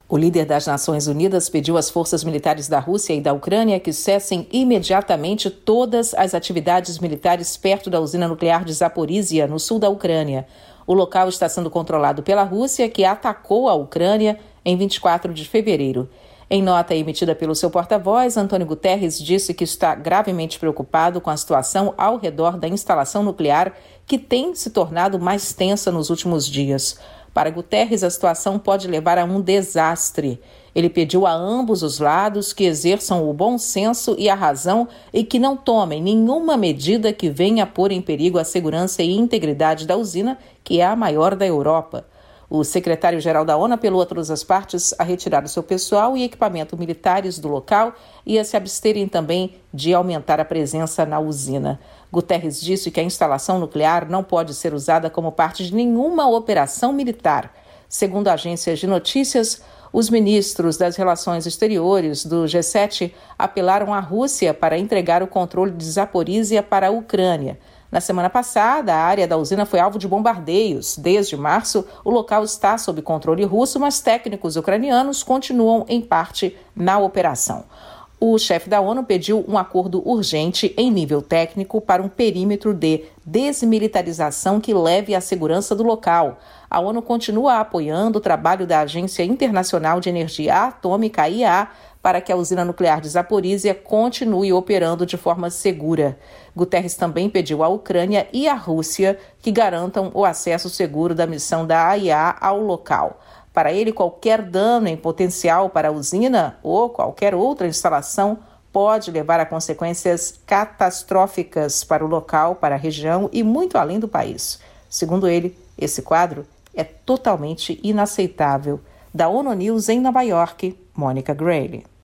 O líder das Nações Unidas pediu às forças militares da Rússia e da Ucrânia que cessem imediatamente todas as atividades militares perto da usina nuclear de Zaporizhia, no sul da Ucrânia. O local está sendo controlado pela Rússia, que atacou a Ucrânia em 24 de fevereiro. Em nota emitida pelo seu porta-voz, Antônio Guterres disse que está gravemente preocupado com a situação ao redor da instalação nuclear, que tem se tornado mais tensa nos últimos dias. Para Guterres, a situação pode levar a um desastre. Ele pediu a ambos os lados que exerçam o bom senso e a razão e que não tomem nenhuma medida que venha pôr em perigo a segurança e integridade da usina, que é a maior da Europa. O secretário-geral da ONU apelou a todas as partes a retirar o seu pessoal e equipamento militares do local e a se absterem também de aumentar a presença na usina. Guterres disse que a instalação nuclear não pode ser usada como parte de nenhuma operação militar. Segundo agências de notícias, os ministros das Relações Exteriores do G7 apelaram à Rússia para entregar o controle de Zaporizhia para a Ucrânia. Na semana passada, a área da usina foi alvo de bombardeios. Desde março, o local está sob controle russo, mas técnicos ucranianos continuam, em parte, na operação. O chefe da ONU pediu um acordo urgente em nível técnico para um perímetro de desmilitarização que leve à segurança do local. A ONU continua apoiando o trabalho da Agência Internacional de Energia Atômica, AIEA, para que a usina nuclear de Zaporizhia continue operando de forma segura. Guterres também pediu à Ucrânia e à Rússia que garantam o acesso seguro da missão da AIEA ao local. Para ele, qualquer dano em potencial para a usina ou qualquer outra instalação pode levar a consequências catastróficas para o local, para a região e muito além do país. Segundo ele, esse quadro é totalmente inaceitável. Da ONU News em Nova York, Mônica Grayle.